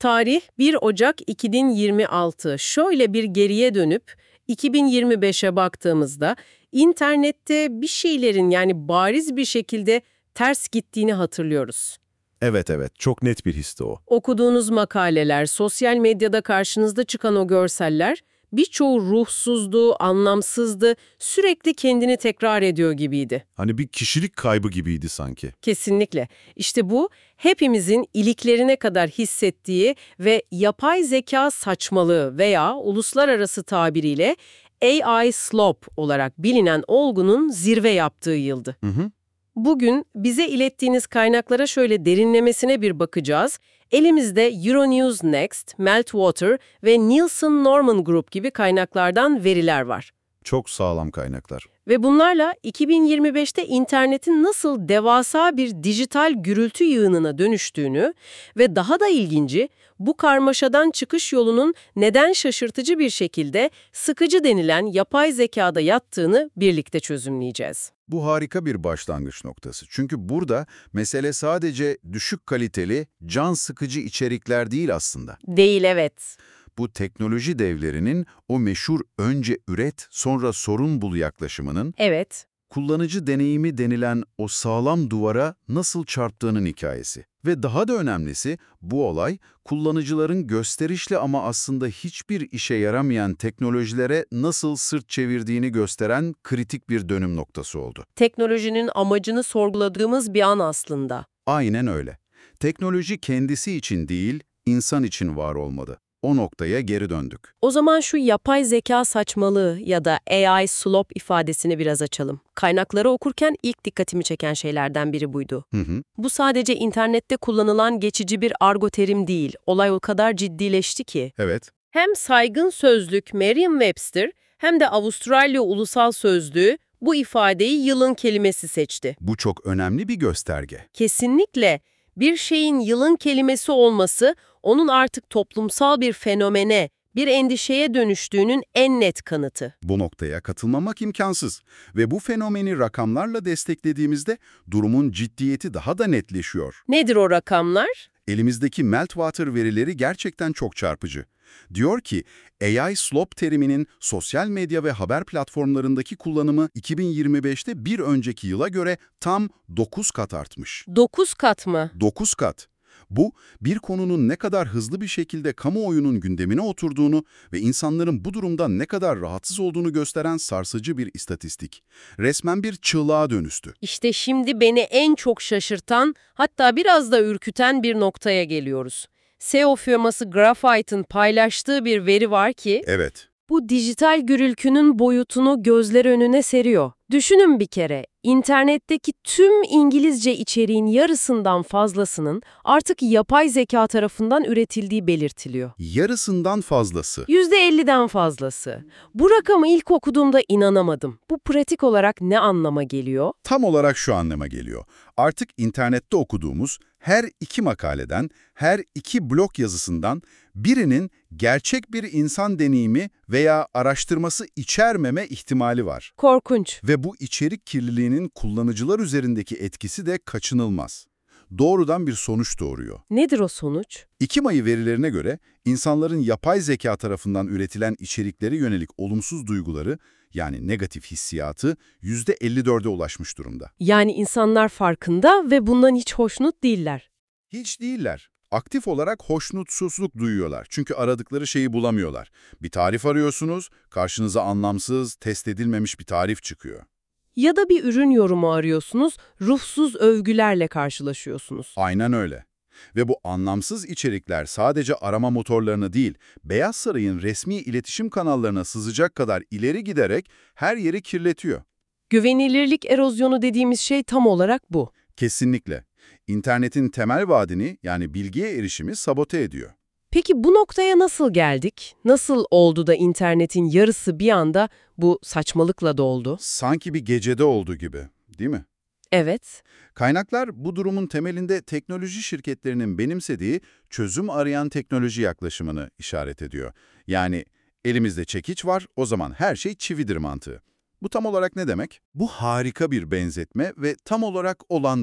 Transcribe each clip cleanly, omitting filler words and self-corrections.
Tarih 1 Ocak 2026. Şöyle bir geriye dönüp 2025'e baktığımızda internette bir şeylerin yani bariz bir şekilde ters gittiğini hatırlıyoruz. Evet evet, çok net bir histi o. Okuduğunuz makaleler, sosyal medyada karşınızda çıkan o görseller birçoğu ruhsuzdu, anlamsızdı, sürekli kendini tekrar ediyor gibiydi. Hani bir kişilik kaybı gibiydi sanki. Kesinlikle. İşte bu hepimizin iliklerine kadar hissettiği ve yapay zeka saçmalığı veya uluslararası tabiriyle AI slop olarak bilinen olgunun zirve yaptığı yıldı. Hı hı. Bugün bize ilettiğiniz kaynaklara şöyle derinlemesine bir bakacağız. Elimizde Euronews Next, Meltwater ve Nielsen Norman Group gibi kaynaklardan veriler var. Çok sağlam kaynaklar. Ve bunlarla 2025'te internetin nasıl devasa bir dijital gürültü yığınına dönüştüğünü ve daha da ilginci, bu karmaşadan çıkış yolunun neden şaşırtıcı bir şekilde sıkıcı denilen yapay zekada yattığını birlikte çözümleyeceğiz. Bu harika bir başlangıç noktası. Çünkü burada mesele sadece düşük kaliteli, can sıkıcı içerikler değil aslında. Değil, evet. Bu teknoloji devlerinin o meşhur önce üret, sonra sorun bul yaklaşımının Evet. kullanıcı deneyimi denilen o sağlam duvara nasıl çarptığının hikayesi. Ve daha da önemlisi bu olay kullanıcıların gösterişli ama aslında hiçbir işe yaramayan teknolojilere nasıl sırt çevirdiğini gösteren kritik bir dönüm noktası oldu. Teknolojinin amacını sorguladığımız bir an aslında. Aynen öyle. Teknoloji kendisi için değil, insan için var olmalı. O noktaya geri döndük. O zaman şu yapay zeka saçmalığı ya da AI slop ifadesini biraz açalım. Kaynakları okurken ilk dikkatimi çeken şeylerden biri buydu. Hı hı. Bu sadece internette kullanılan geçici bir argo terim değil. Olay o kadar ciddileşti ki. Evet. Hem saygın sözlük Merriam-Webster hem de Avustralya Ulusal Sözlüğü bu ifadeyi yılın kelimesi seçti. Bu çok önemli bir gösterge. Kesinlikle bir şeyin yılın kelimesi olması, onun artık toplumsal bir fenomene, bir endişeye dönüştüğünün en net kanıtı. Bu noktaya katılmamak imkansız ve bu fenomeni rakamlarla desteklediğimizde durumun ciddiyeti daha da netleşiyor. Nedir o rakamlar? Elimizdeki Meltwater verileri gerçekten çok çarpıcı. Diyor ki, AI slop teriminin sosyal medya ve haber platformlarındaki kullanımı 2025'te bir önceki yıla göre tam 9 kat artmış. 9 kat mı? 9 kat. Bu, bir konunun ne kadar hızlı bir şekilde kamuoyunun gündemine oturduğunu ve insanların bu durumdan ne kadar rahatsız olduğunu gösteren sarsıcı bir istatistik. Resmen bir çığlığa dönüştü. İşte şimdi beni en çok şaşırtan, hatta biraz da ürküten bir noktaya geliyoruz. SEO firması Graphite'ın paylaştığı bir veri var ki, Evet. bu dijital gürültünün boyutunu gözler önüne seriyor. Düşünün bir kere, internetteki tüm İngilizce içeriğin yarısından fazlasının artık yapay zeka tarafından üretildiği belirtiliyor. Yarısından fazlası. %50'den fazlası. Bu rakamı ilk okuduğumda inanamadım. Bu pratik olarak ne anlama geliyor? Tam olarak şu anlama geliyor. Artık internette okuduğumuz her iki makaleden, her iki blog yazısından birinin gerçek bir insan deneyimi veya araştırması içermeme ihtimali var. Korkunç. Ve bu içerik kirliliğinin kullanıcılar üzerindeki etkisi de kaçınılmaz. Doğrudan bir sonuç doğuruyor. Nedir o sonuç? Ekim ayı verilerine göre insanların yapay zeka tarafından üretilen içeriklere yönelik olumsuz duyguları, yani negatif hissiyatı %54'e ulaşmış durumda. Yani insanlar farkında ve bundan hiç hoşnut değiller. Hiç değiller. Aktif olarak hoşnutsuzluk duyuyorlar. Çünkü aradıkları şeyi bulamıyorlar. Bir tarif arıyorsunuz, karşınıza anlamsız, test edilmemiş bir tarif çıkıyor. Ya da bir ürün yorumu arıyorsunuz, ruhsuz övgülerle karşılaşıyorsunuz. Aynen öyle. Ve bu anlamsız içerikler sadece arama motorlarına değil, Beyaz Saray'ın resmi iletişim kanallarına sızacak kadar ileri giderek her yeri kirletiyor. Güvenilirlik erozyonu dediğimiz şey tam olarak bu. Kesinlikle. İnternetin temel vaadini, yani bilgiye erişimi sabote ediyor. Peki bu noktaya nasıl geldik? Nasıl oldu da internetin yarısı bir anda bu saçmalıkla doldu? Sanki bir gecede olduğu gibi, değil mi? Evet. Kaynaklar bu durumun temelinde teknoloji şirketlerinin benimsediği çözüm arayan teknoloji yaklaşımını işaret ediyor. Yani elimizde çekiç var, o zaman her şey çividir mantığı. Bu tam olarak ne demek? Bu harika bir benzetme ve tam olarak olan da bu.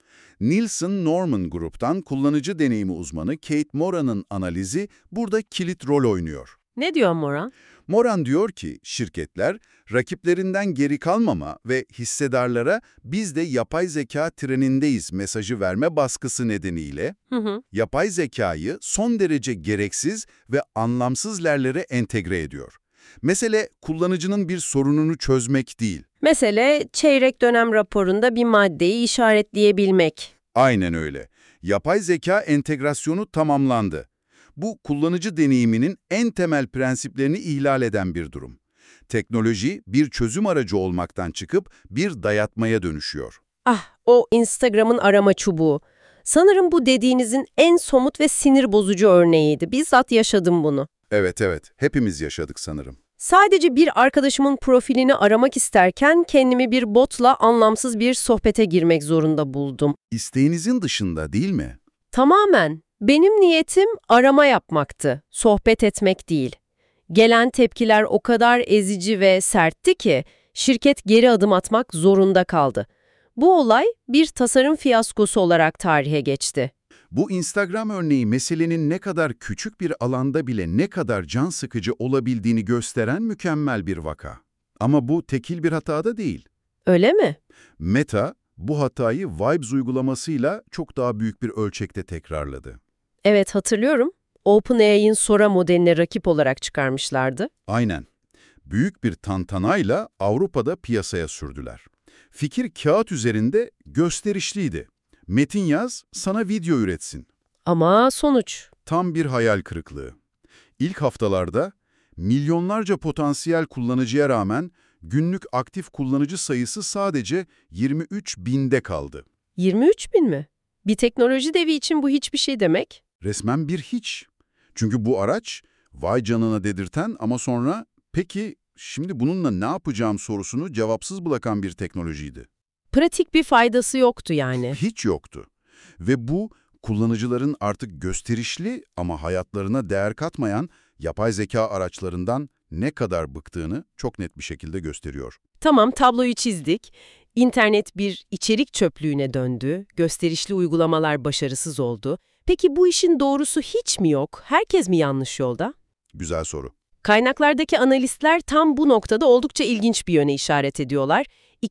Nielsen Norman Group'tan kullanıcı deneyimi uzmanı Kate Moran'ın analizi burada kilit rol oynuyor. Ne diyor Moran? Moran diyor ki şirketler rakiplerinden geri kalmama ve hissedarlara biz de yapay zeka trenindeyiz mesajı verme baskısı nedeniyle yapay zekayı son derece gereksiz ve anlamsız yerlere entegre ediyor. Mesele kullanıcının bir sorununu çözmek değil. Mesele çeyrek dönem raporunda bir maddeyi işaretleyebilmek. Aynen öyle. Yapay zeka entegrasyonu tamamlandı. Bu kullanıcı deneyiminin en temel prensiplerini ihlal eden bir durum. Teknoloji bir çözüm aracı olmaktan çıkıp bir dayatmaya dönüşüyor. Ah, o Instagram'ın arama çubuğu. Sanırım bu dediğinizin en somut ve sinir bozucu örneğiydi. Bizzat yaşadım bunu. Evet, hepimiz yaşadık sanırım. Sadece bir arkadaşımın profilini aramak isterken kendimi bir botla anlamsız bir sohbete girmek zorunda buldum. İsteğinizin dışında değil mi? Tamamen. Benim niyetim arama yapmaktı, sohbet etmek değil. Gelen tepkiler o kadar ezici ve sertti ki şirket geri adım atmak zorunda kaldı. Bu olay bir tasarım fiyaskosu olarak tarihe geçti. Bu Instagram örneği meselenin ne kadar küçük bir alanda bile ne kadar can sıkıcı olabildiğini gösteren mükemmel bir vaka. Ama bu tekil bir hata da değil. Öyle mi? Meta, bu hatayı Vibes uygulamasıyla çok daha büyük bir ölçekte tekrarladı. Evet, hatırlıyorum. OpenAI'ın Sora modeline rakip olarak çıkarmışlardı. Aynen. Büyük bir tantanayla Avrupa'da piyasaya sürdüler. Fikir kağıt üzerinde gösterişliydi. Metin yaz, sana video üretsin. Ama sonuç. Tam bir hayal kırıklığı. İlk haftalarda milyonlarca potansiyel kullanıcıya rağmen günlük aktif kullanıcı sayısı sadece 23 binde kaldı. 23 bin mi? Bir teknoloji devi için bu hiçbir şey demek. Resmen bir hiç. Çünkü bu araç vay canına dedirten ama sonra peki şimdi bununla ne yapacağım sorusunu cevapsız bırakan bir teknolojiydi. Pratik bir faydası yoktu yani. Hiç yoktu. Ve bu kullanıcıların artık gösterişli ama hayatlarına değer katmayan yapay zeka araçlarından ne kadar bıktığını çok net bir şekilde gösteriyor. Tamam, tabloyu çizdik. İnternet bir içerik çöplüğüne döndü. Gösterişli uygulamalar başarısız oldu. Peki bu işin doğrusu hiç mi yok? Herkes mi yanlış yolda? Güzel soru. Kaynaklardaki analistler tam bu noktada oldukça ilginç bir yöne işaret ediyorlar.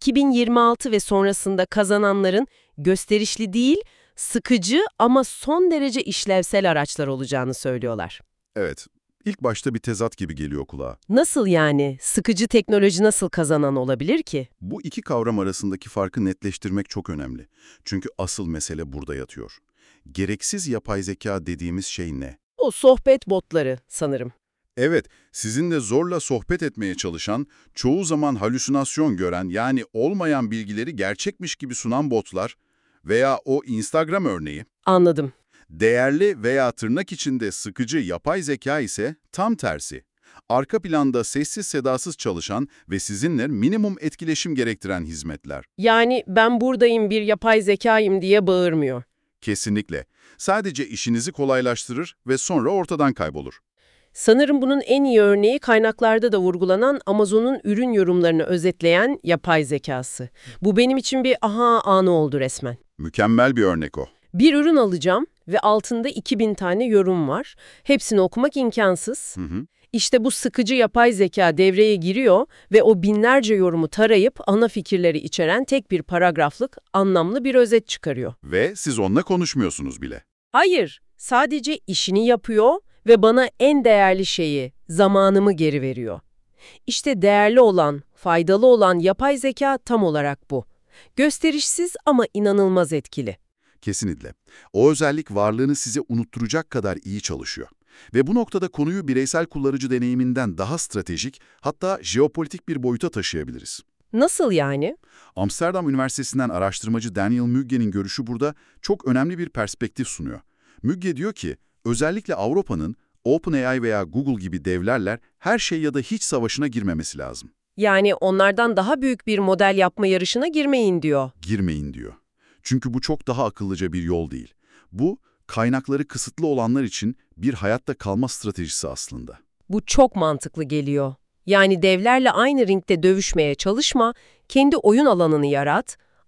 2026 ve sonrasında kazananların gösterişli değil, sıkıcı ama son derece işlevsel araçlar olacağını söylüyorlar. Evet, ilk başta bir tezat gibi geliyor kulağa. Nasıl yani? Sıkıcı teknoloji nasıl kazanan olabilir ki? Bu iki kavram arasındaki farkı netleştirmek çok önemli. Çünkü asıl mesele burada yatıyor. Gereksiz yapay zeka dediğimiz şey ne? O sohbet botları sanırım. Evet, sizinle zorla sohbet etmeye çalışan, çoğu zaman halüsinasyon gören yani olmayan bilgileri gerçekmiş gibi sunan botlar veya o Instagram örneği, Anladım. değerli veya tırnak içinde sıkıcı yapay zeka ise tam tersi. Arka planda sessiz sedasız çalışan ve sizinle minimum etkileşim gerektiren hizmetler. Yani ben buradayım, bir yapay zekayım diye bağırmıyor. Kesinlikle. Sadece işinizi kolaylaştırır ve sonra ortadan kaybolur. Sanırım bunun en iyi örneği kaynaklarda da vurgulanan Amazon'un ürün yorumlarını özetleyen yapay zekası. Bu benim için bir aha anı oldu resmen. Mükemmel bir örnek o. Bir ürün alacağım ve altında 2000 tane yorum var. Hepsini okumak imkansız. İşte bu sıkıcı yapay zeka devreye giriyor ve o binlerce yorumu tarayıp ana fikirleri içeren tek bir paragraflık anlamlı bir özet çıkarıyor. Ve siz onunla konuşmuyorsunuz bile. Hayır, sadece işini yapıyor ve bana en değerli şeyi, zamanımı geri veriyor. İşte değerli olan, faydalı olan yapay zeka tam olarak bu. Gösterişsiz ama inanılmaz etkili. Kesinlikle. O özellik varlığını size unutturacak kadar iyi çalışıyor. Ve bu noktada konuyu bireysel kullanıcı deneyiminden daha stratejik, hatta jeopolitik bir boyuta taşıyabiliriz. Nasıl yani? Amsterdam Üniversitesi'nden araştırmacı Daniel Mügge'nin görüşü burada çok önemli bir perspektif sunuyor. Mügge diyor ki, özellikle Avrupa'nın OpenAI veya Google gibi devlerle her şey ya da hiç savaşına girmemesi lazım. Yani onlardan daha büyük bir model yapma yarışına girmeyin diyor. Girmeyin diyor. Çünkü bu çok daha akıllıca bir yol değil. Bu, kaynakları kısıtlı olanlar için bir hayatta kalma stratejisi aslında. Bu çok mantıklı geliyor. Yani devlerle aynı ringde dövüşmeye çalışma, kendi oyun alanını yarat,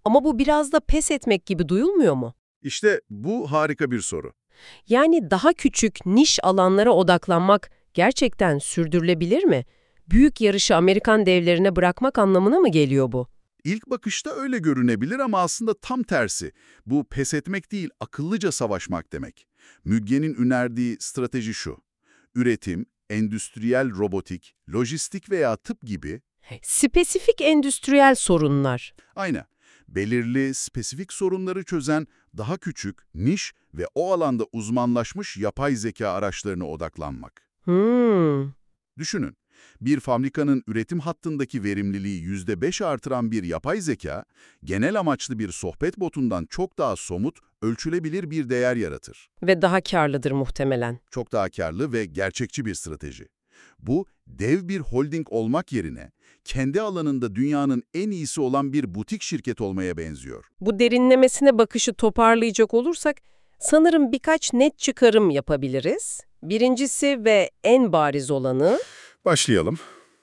Ama bu biraz da pes etmek gibi duyulmuyor mu? İşte bu harika bir soru. Yani daha küçük, niş alanlara odaklanmak gerçekten sürdürülebilir mi? Büyük yarışı Amerikan devlerine bırakmak anlamına mı geliyor bu? İlk bakışta öyle görünebilir ama aslında tam tersi. Bu pes etmek değil, akıllıca savaşmak demek. Mügge'nin önerdiği strateji şu: üretim, endüstriyel robotik, lojistik veya tıp gibi, Spesifik endüstriyel sorunlar. aynı, belirli, spesifik sorunları çözen, daha küçük, niş ve o alanda uzmanlaşmış yapay zeka araçlarına odaklanmak. Hmm. Düşünün, bir fabrikanın üretim hattındaki verimliliği %5 artıran bir yapay zeka, genel amaçlı bir sohbet botundan çok daha somut, ölçülebilir bir değer yaratır. Ve daha karlıdır muhtemelen. Çok daha karlı ve gerçekçi bir strateji. Bu, dev bir holding olmak yerine, kendi alanında dünyanın en iyisi olan bir butik şirket olmaya benziyor. Bu derinlemesine bakışı toparlayacak olursak, sanırım birkaç net çıkarım yapabiliriz. Birincisi ve en bariz olanı, Başlayalım.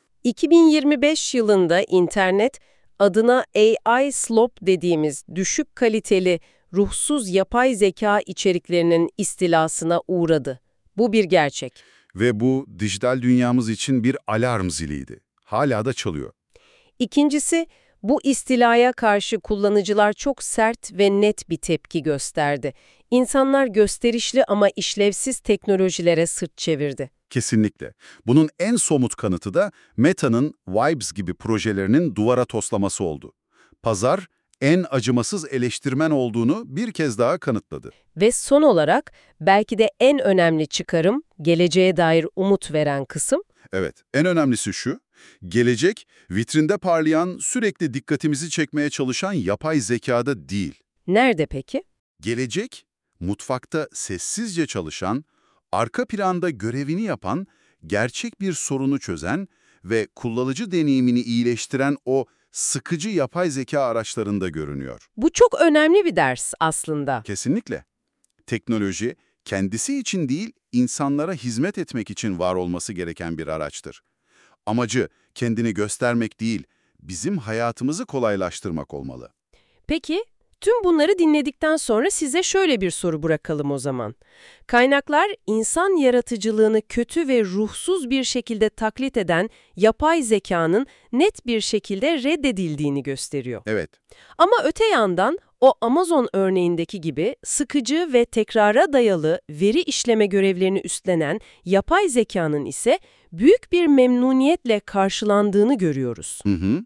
2025 yılında internet adına AI slop dediğimiz düşük kaliteli, ruhsuz yapay zeka içeriklerinin istilasına uğradı. Bu bir gerçek. Ve bu, dijital dünyamız için bir alarm ziliydi. Hala da çalıyor. İkincisi, bu istilaya karşı kullanıcılar çok sert ve net bir tepki gösterdi. İnsanlar gösterişli ama işlevsiz teknolojilere sırt çevirdi. Kesinlikle. Bunun en somut kanıtı da Meta'nın Vibes gibi projelerinin duvara toslaması oldu. Pazar, en acımasız eleştirmen olduğunu bir kez daha kanıtladı. Ve son olarak belki de en önemli çıkarım, geleceğe dair umut veren kısım, Evet, en önemlisi şu: gelecek, vitrinde parlayan, sürekli dikkatimizi çekmeye çalışan yapay zekada değil. nerede peki? Gelecek, mutfakta sessizce çalışan, arka planda görevini yapan, gerçek bir sorunu çözen ve kullanıcı deneyimini iyileştiren o sıkıcı yapay zeka araçlarında görünüyor. Bu çok önemli bir ders aslında. Kesinlikle. Teknoloji, kendisi için değil, insanlara hizmet etmek için var olması gereken bir araçtır. Amacı kendini göstermek değil, bizim hayatımızı kolaylaştırmak olmalı. Peki, tüm bunları dinledikten sonra size şöyle bir soru bırakalım o zaman. Kaynaklar, insan yaratıcılığını kötü ve ruhsuz bir şekilde taklit eden yapay zekanın net bir şekilde reddedildiğini gösteriyor. Evet, Ama öte yandan o Amazon örneğindeki gibi sıkıcı ve tekrara dayalı veri işleme görevlerini üstlenen yapay zekanın ise büyük bir memnuniyetle karşılandığını görüyoruz. hı.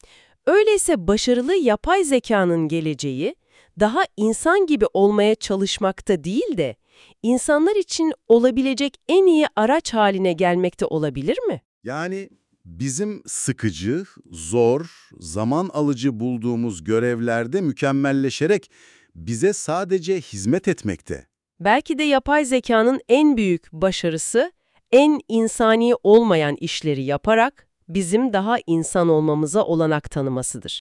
Öyleyse başarılı yapay zekanın geleceği daha insan gibi olmaya çalışmakta değil de insanlar için olabilecek en iyi araç haline gelmekte olabilir mi? Yani bizim sıkıcı, zor, zaman alıcı bulduğumuz görevlerde mükemmelleşerek bize sadece hizmet etmekte. Belki de yapay zekanın en büyük başarısı, en insani olmayan işleri yaparak bizim daha insan olmamıza olanak tanımasıdır.